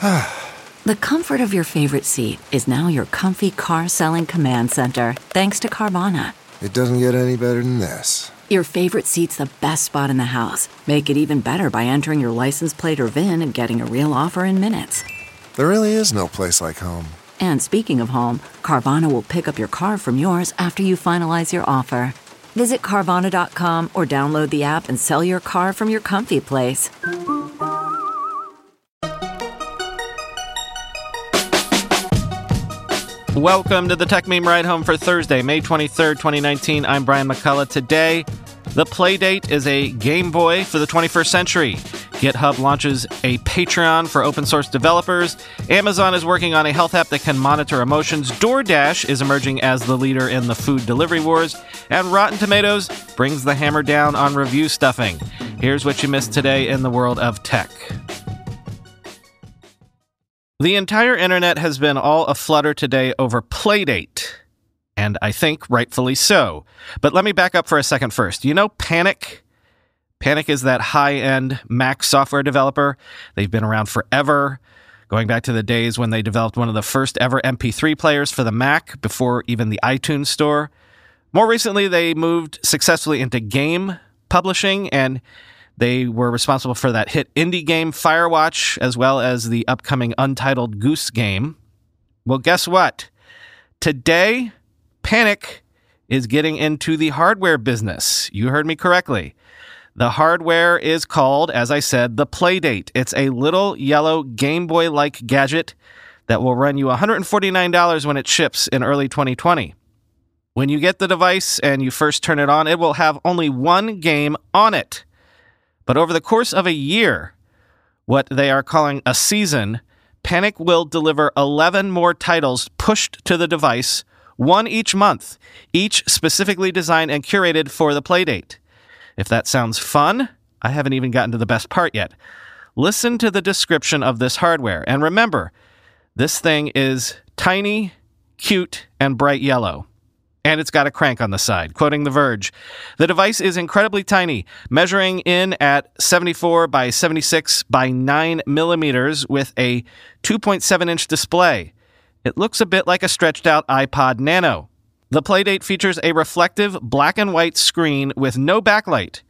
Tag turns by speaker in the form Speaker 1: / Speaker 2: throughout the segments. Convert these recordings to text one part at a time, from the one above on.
Speaker 1: The comfort of your favorite seat is now your comfy car selling command center, thanks to Carvana.
Speaker 2: It doesn't get any better than this.
Speaker 1: Your favorite seat's the best spot in the house. Make it even better by entering your license plate or VIN and getting a real offer in minutes.
Speaker 2: There really is no place like home.
Speaker 1: And speaking of home, Carvana will pick up your car from yours after you finalize your offer. Visit Carvana.com or download the app and sell your car from your comfy place.
Speaker 3: Welcome to the Tech Meme Ride Home for Thursday, May 23rd, 2019. I'm Brian McCullough. Today, the Playdate is a Game Boy for the 21st century. GitHub launches a Patreon for open source developers. Amazon is working on a health app that can monitor emotions. DoorDash is emerging as the leader in the food delivery wars. And Rotten Tomatoes brings the hammer down on review stuffing. Here's what you missed today in the world of tech. The entire internet has been all aflutter today over Playdate, and I think rightfully so. But let me back up for a second first. You know Panic? Panic is that high-end Mac software developer. They've been around forever, going back to the days when they developed one of the first ever MP3 players for the Mac before even the iTunes Store. More recently, they moved successfully into game publishing, and they were responsible for that hit indie game Firewatch, as well as the upcoming Untitled Goose Game. Well, guess what? Today, Panic is getting into the hardware business. You heard me correctly. The hardware is called, as I said, the Playdate. It's a little yellow Game Boy-like gadget that will run you $149 when it ships in early 2020. When you get the device and you first turn it on, it will have only one game on it. But over the course of a year, what they are calling a season, Panic will deliver 11 more titles pushed to the device, one each month, each specifically designed and curated for the Playdate. If that sounds fun, I haven't even gotten to the best part yet. Listen to the description of this hardware. And remember, this thing is tiny, cute, and bright yellow. And it's got a crank on the side. Quoting The Verge, the device is incredibly tiny, measuring in at 74 by 76 by 9 millimeters with a 2.7-inch display. It looks a bit like a stretched-out iPod Nano. The Playdate features a reflective black and white screen with no backlight,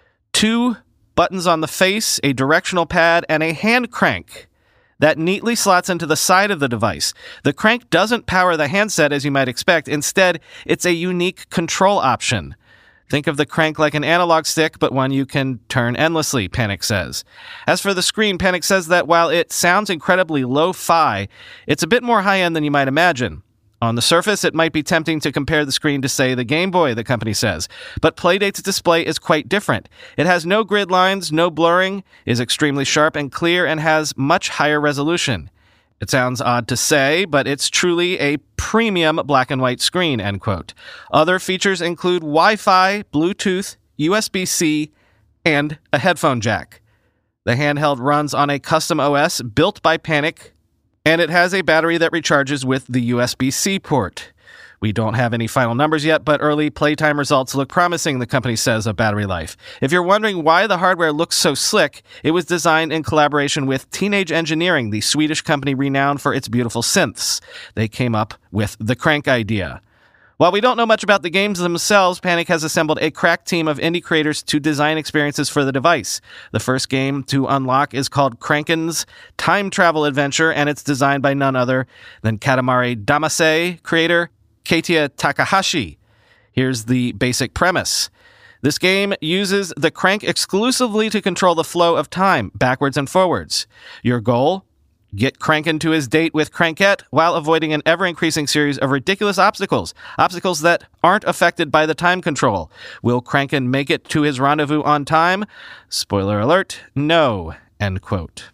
Speaker 3: 2 buttons on the face, a directional pad, and a hand crank that neatly slots into the side of the device. The crank doesn't power the handset as you might expect. Instead, it's a unique control option. Think of the crank like an analog stick, but one you can turn endlessly, Panic says. As for the screen, Panic says that while it sounds incredibly lo-fi, it's a bit more high-end than you might imagine. On the surface, it might be tempting to compare the screen to, say, the Game Boy, the company says. But Playdate's display is quite different. It has no grid lines, no blurring, is extremely sharp and clear, and has much higher resolution. It sounds odd to say, but it's truly a premium black and white screen, end quote. Other features include Wi-Fi, Bluetooth, USB-C, and a headphone jack. The handheld runs on a custom OS built by Panic, and it has a battery that recharges with the USB-C port. We don't have any final numbers yet, but early playtime results look promising, the company says, of battery life. If you're wondering why the hardware looks so slick, it was designed in collaboration with Teenage Engineering, the Swedish company renowned for its beautiful synths. They came up with the crank idea. While we don't know much about the games themselves, Panic has assembled a crack team of indie creators to design experiences for the device. The first game to unlock is called Kraken's Time Travel Adventure, and it's designed by none other than Katamari Damacy creator Keiichi Takahashi. Here's the basic premise. This game uses the crank exclusively to control the flow of time, backwards and forwards. Your goal? Get Kranken to his date with Krankette while avoiding an ever-increasing series of ridiculous obstacles that aren't affected by the time control. Will Kranken make it to his rendezvous on time? Spoiler alert, no, end quote.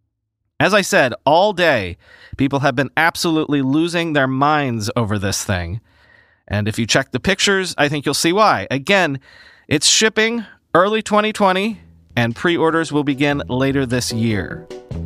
Speaker 3: As I said, all day, people have been absolutely losing their minds over this thing. And if you check the pictures, I think you'll see why. Again, it's shipping early 2020, and pre-orders will begin later this year.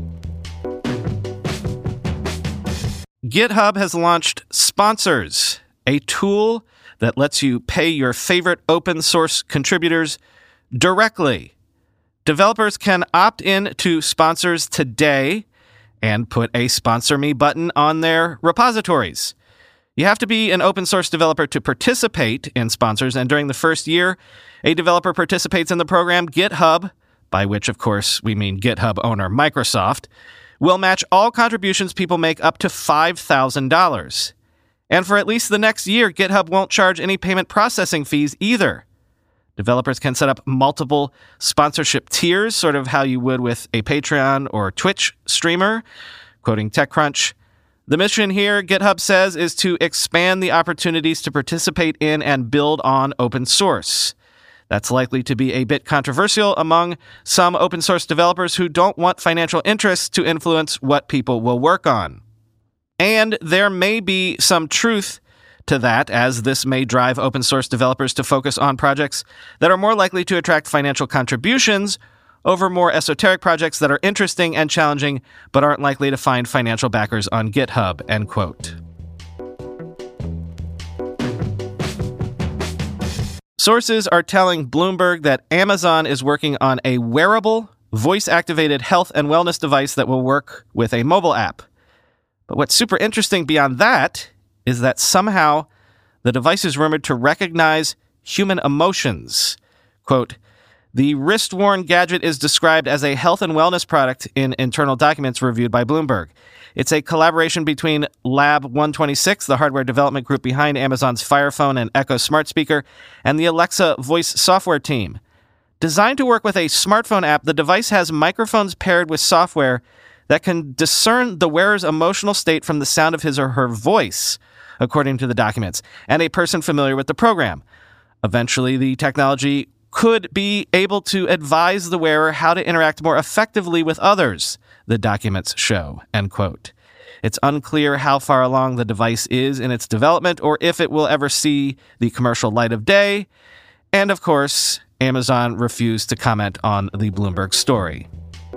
Speaker 3: GitHub has launched Sponsors, a tool that lets you pay your favorite open source contributors directly. Developers can opt in to Sponsors today, and put a sponsor me button on their repositories. You have to be an open source developer to participate in sponsors, and during the first year, a developer participates in the program. GitHub, by which, of course, we mean GitHub owner Microsoft, will match all contributions people make up to $5,000. And for at least the next year, GitHub won't charge any payment processing fees either. Developers can set up multiple sponsorship tiers, sort of how you would with a Patreon or Twitch streamer, quoting TechCrunch. The mission here, GitHub says, is to expand the opportunities to participate in and build on open source. That's likely to be a bit controversial among some open source developers who don't want financial interests to influence what people will work on. And there may be some truth to that, as this may drive open source developers to focus on projects that are more likely to attract financial contributions over more esoteric projects that are interesting and challenging but aren't likely to find financial backers on GitHub, end quote. Sources are telling Bloomberg that Amazon is working on a wearable, voice-activated health and wellness device that will work with a mobile app. But what's super interesting beyond that is that somehow the device is rumored to recognize human emotions. Quote, the wrist-worn gadget is described as a health and wellness product in internal documents reviewed by Bloomberg. It's a collaboration between Lab 126, the hardware development group behind Amazon's Fire Phone and Echo smart speaker, and the Alexa voice software team. Designed to work with a smartphone app, the device has microphones paired with software that can discern the wearer's emotional state from the sound of his or her voice, according to the documents, and a person familiar with the program. Eventually, the technology could be able to advise the wearer how to interact more effectively with others, the documents show, end quote. It's unclear how far along the device is in its development or if it will ever see the commercial light of day. And of course, Amazon refused to comment on the Bloomberg story.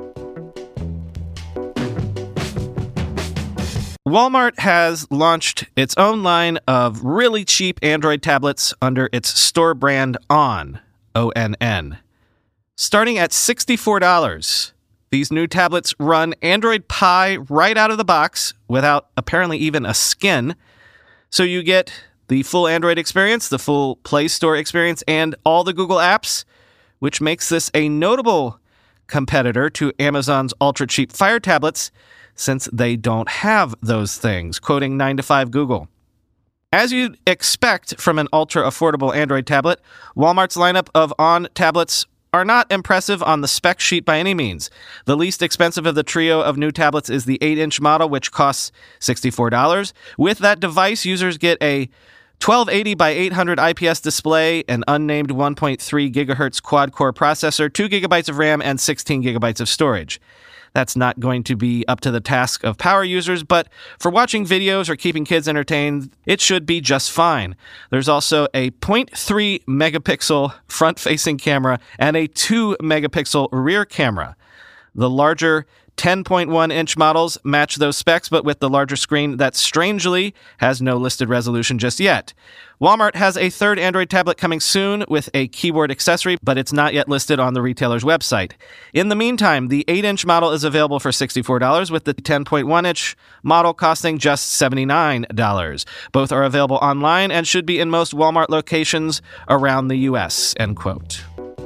Speaker 3: Walmart has launched its own line of really cheap Android tablets under its store brand ONN, O-N-N. Starting at $64, these new tablets run Android Pie right out of the box without apparently even a skin. So you get the full Android experience, the full Play Store experience, and all the Google apps, which makes this a notable competitor to Amazon's ultra-cheap Fire tablets, since they don't have those things, quoting 9to5 Google. As you'd expect from an ultra-affordable Android tablet, Walmart's lineup of ONN tablets are not impressive on the spec sheet by any means. The least expensive of the trio of new tablets is the 8-inch model, which costs $64. With that device, users get a 1280 by 800 IPS display, an unnamed 1.3 gigahertz quad-core processor, 2 gigabytes of RAM, and 16 gigabytes of storage. That's not going to be up to the task of power users, but for watching videos or keeping kids entertained, it should be just fine. There's also a 0.3 megapixel front-facing camera and a 2 megapixel rear camera. The larger 10.1-inch models match those specs, but with the larger screen that strangely has no listed resolution just yet. Walmart has a third Android tablet coming soon with a keyboard accessory, but it's not yet listed on the retailer's website. In the meantime, the 8-inch model is available for $64, with the 10.1-inch model costing just $79. Both are available online and should be in most Walmart locations around the U.S., end quote.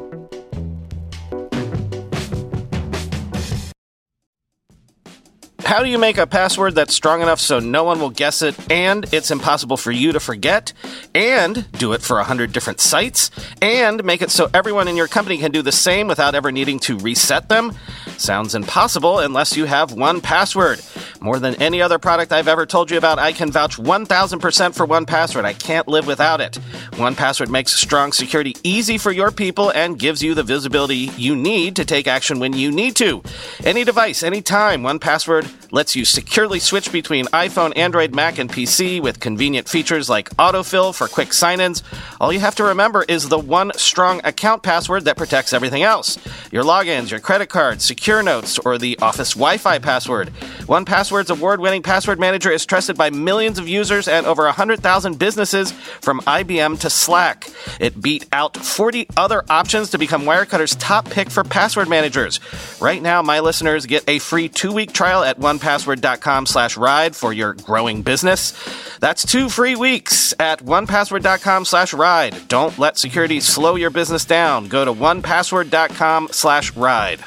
Speaker 3: How do you make a password that's strong enough so no one will guess it, and it's impossible for you to forget, and do it for 100 different sites, and make it so everyone in your company can do the same without ever needing to reset them? Sounds impossible unless you have 1Password. More than any other product I've ever told you about, I can vouch 1,000% for 1Password. I can't live without it. 1Password makes strong security easy for your people and gives you the visibility you need to take action when you need to. Any device, anytime, 1Password lets you securely switch between iPhone, Android, Mac, and PC with convenient features like autofill for quick sign-ins. All you have to remember is the one strong account password that protects everything else. Your logins, your credit cards, secure notes, or the Office Wi-Fi password. 1Password 1Password's award-winning password manager is trusted by millions of users and over 100,000 businesses from IBM to Slack. It beat out 40 other options to become Wirecutter's top pick for password managers. Right now, my listeners get a free 2-week trial at onepassword.com/ride for your growing business. That's 2 free weeks at onepassword.com/ride. Don't let security slow your business down. Go to onepassword.com/ride.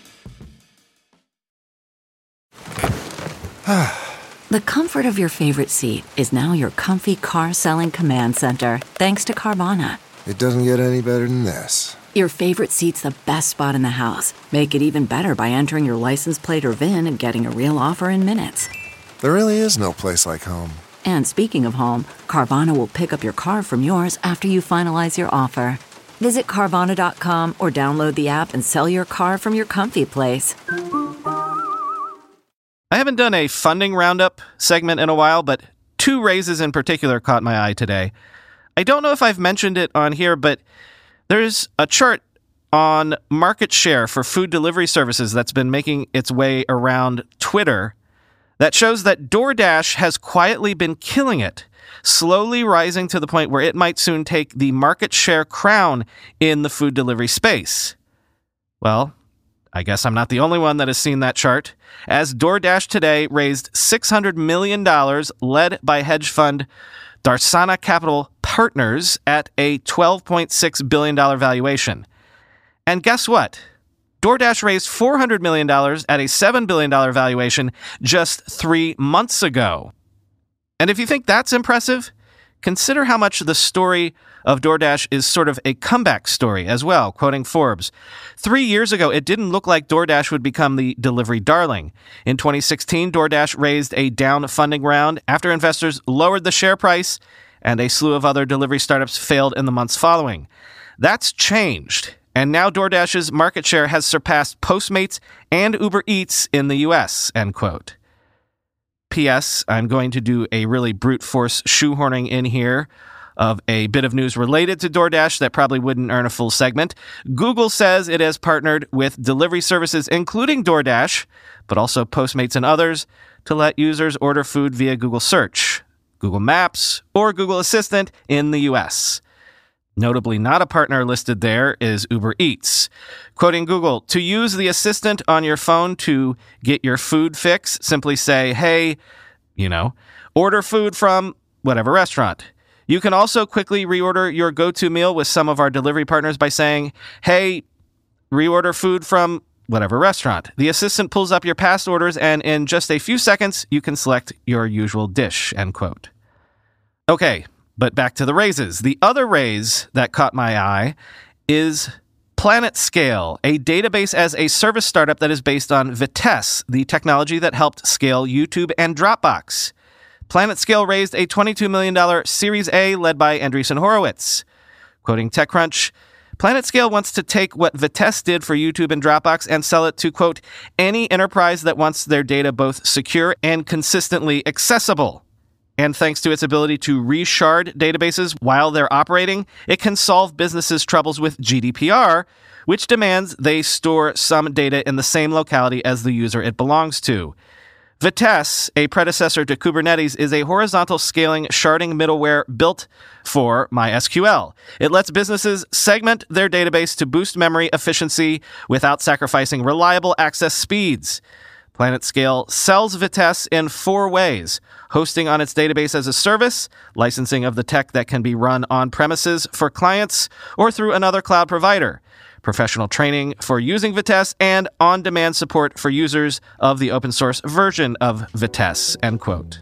Speaker 1: The comfort of your favorite seat is now your comfy car-selling command center, thanks to Carvana.
Speaker 2: It doesn't get any better than this.
Speaker 1: Your favorite seat's the best spot in the house. Make it even better by entering your license plate or VIN and getting a real offer in minutes.
Speaker 2: There really is no place like home.
Speaker 1: And speaking of home, Carvana will pick up your car from yours after you finalize your offer. Visit Carvana.com or download the app and sell your car from your comfy place.
Speaker 3: I haven't done a funding roundup segment in a while, but 2 raises in particular caught my eye today. I don't know if I've mentioned it on here, but there's a chart on market share for food delivery services that's been making its way around Twitter that shows that DoorDash has quietly been killing it, slowly rising to the point where it might soon take the market share crown in the food delivery space. Well, I guess I'm not the only one that has seen that chart, as DoorDash today raised $600 million, led by hedge fund Darsana Capital Partners at a $12.6 billion valuation. And guess what? DoorDash raised $400 million at a $7 billion valuation just 3 months ago. And if you think that's impressive, consider how much the story of DoorDash is sort of a comeback story as well, quoting Forbes. 3 years ago, it didn't look like DoorDash would become the delivery darling. In 2016, DoorDash raised a down funding round after investors lowered the share price, and a slew of other delivery startups failed in the months following. That's changed, and now DoorDash's market share has surpassed Postmates and Uber Eats in the U.S., end quote. P.S. I'm going to do a really brute force shoehorning in here of a bit of news related to DoorDash that probably wouldn't earn a full segment. Google says it has partnered with delivery services, including DoorDash, but also Postmates and others, to let users order food via Google Search, Google Maps, or Google Assistant in the U.S. Notably not a partner listed there is Uber Eats. Quoting Google, to use the assistant on your phone to get your food fix, simply say, hey, order food from whatever restaurant. You can also quickly reorder your go-to meal with some of our delivery partners by saying, hey, reorder food from whatever restaurant. The assistant pulls up your past orders, and in just a few seconds, you can select your usual dish, end quote. Okay, but back to the raises. The other raise that caught my eye is PlanetScale, a database as a service startup that is based on Vitess, the technology that helped scale YouTube and Dropbox. PlanetScale raised a $22 million Series A led by Andreessen Horowitz. Quoting TechCrunch, PlanetScale wants to take what Vitess did for YouTube and Dropbox and sell it to, quote, any enterprise that wants their data both secure and consistently accessible. And thanks to its ability to reshard databases while they're operating, it can solve businesses' troubles with GDPR, which demands they store some data in the same locality as the user it belongs to. Vitess, a predecessor to Kubernetes, is a horizontal scaling sharding middleware built for MySQL. It lets businesses segment their database to boost memory efficiency without sacrificing reliable access speeds. PlanetScale sells Vitess in 4 ways: hosting on its database as a service, licensing of the tech that can be run on premises for clients or through another cloud provider, professional training for using Vitess, and on-demand support for users of the open-source version of Vitess, end quote.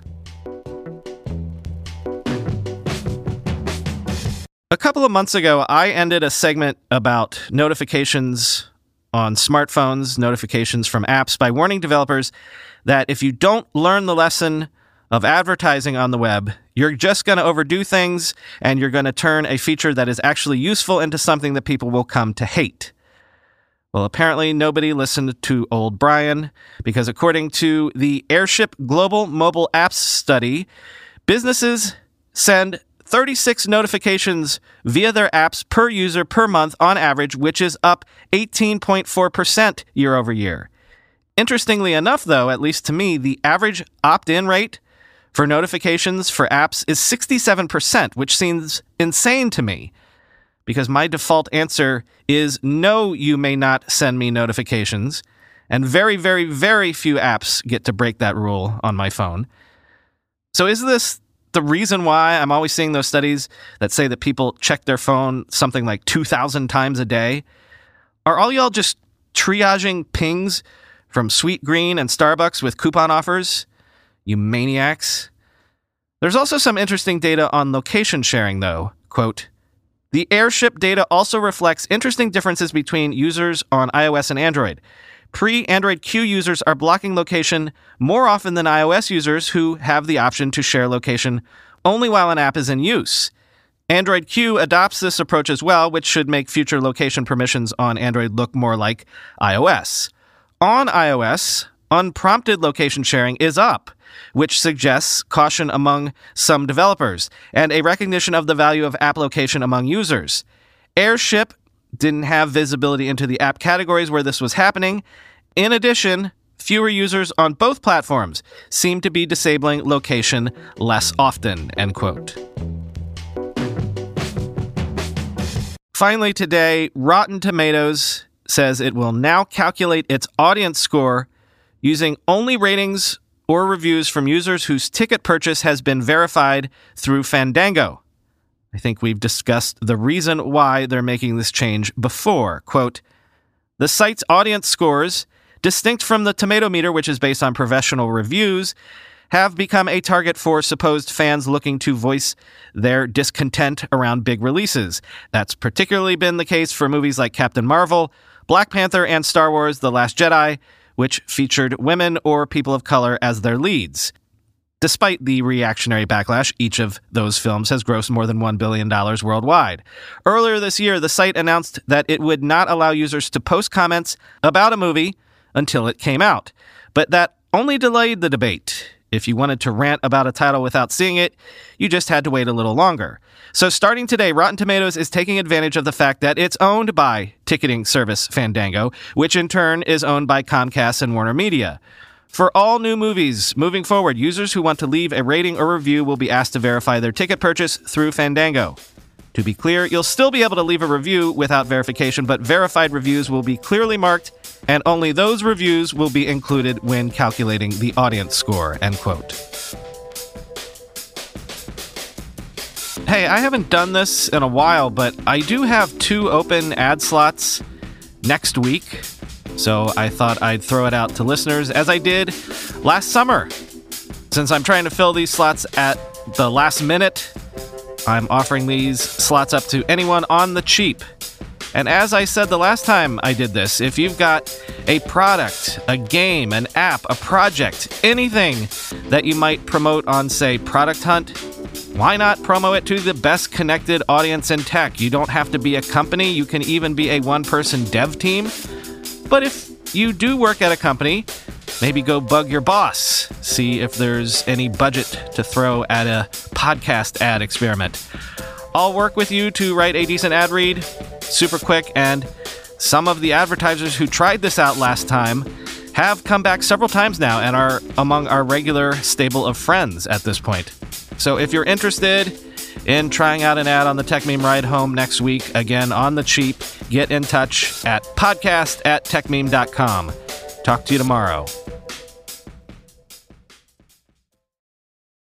Speaker 3: A couple of months ago, I ended a segment about notifications on smartphones, notifications from apps, by warning developers that if you don't learn the lesson of advertising on the web, you're just going to overdo things, and you're going to turn a feature that is actually useful into something that people will come to hate. Well, apparently nobody listened to old Brian, because according to the Airship Global Mobile Apps Study, businesses send 36 notifications via their apps per user per month on average, which is up 18.4% year over year. Interestingly enough, though, at least to me, the average opt-in rate for notifications for apps is 67%, which seems insane to me, because my default answer is no, you may not send me notifications, and very, very, very few apps get to break that rule on my phone. So is this the reason why I'm always seeing those studies that say that people check their phone something like 2,000 times a day? Are all y'all just triaging pings from Sweet Green and Starbucks with coupon offers? You maniacs. There's also some interesting data on location sharing, though. Quote, "The Airship data also reflects interesting differences between users on iOS and Android. Pre-Android Q users are blocking location more often than iOS users who have the option to share location only while an app is in use. Android Q adopts this approach as well, which should make future location permissions on Android look more like iOS. On iOS, unprompted location sharing is up, which suggests caution among some developers and a recognition of the value of app location among users. Airship didn't have visibility into the app categories where this was happening. In addition, fewer users on both platforms seem to be disabling location less often," end quote. Finally today, Rotten Tomatoes says it will now calculate its audience score using only ratings or reviews from users whose ticket purchase has been verified through Fandango. I think we've discussed the reason why they're making this change before. Quote, "The site's audience scores, distinct from the Tomato Meter, which is based on professional reviews, have become a target for supposed fans looking to voice their discontent around big releases. That's particularly been the case for movies like Captain Marvel, Black Panther, and Star Wars: The Last Jedi, which featured women or people of color as their leads. Despite the reactionary backlash, each of those films has grossed more than $1 billion worldwide. Earlier this year, the site announced that it would not allow users to post comments about a movie until it came out. But that only delayed the debate. If you wanted to rant about a title without seeing it, you just had to wait a little longer. So starting today, Rotten Tomatoes is taking advantage of the fact that it's owned by ticketing service Fandango, which in turn is owned by Comcast and Warner Media. For all new movies moving forward, users who want to leave a rating or review will be asked to verify their ticket purchase through Fandango. To be clear, you'll still be able to leave a review without verification, but verified reviews will be clearly marked, and only those reviews will be included when calculating the audience score, end quote. Hey, I haven't done this in a while, but I do have 2 open ad slots next week. So I thought I'd throw it out to listeners as I did last summer. Since I'm trying to fill these slots at the last minute, I'm offering these slots up to anyone on the cheap. And as I said the last time I did this, if you've got a product, a game, an app, a project, anything that you might promote on, say, Product Hunt, why not promo it to the best connected audience in tech? You don't have to be a company. You can even be a one-person dev team. But if you do work at a company, maybe go bug your boss. See if there's any budget to throw at a podcast ad experiment. I'll work with you to write a decent ad read, super quick, and some of the advertisers who tried this out last time have come back several times now and are among our regular stable of friends at this point. So if you're interested in trying out an ad on the Tech Meme Ride Home next week, again, on the cheap, get in touch at podcast@techmeme.com. Talk to you tomorrow.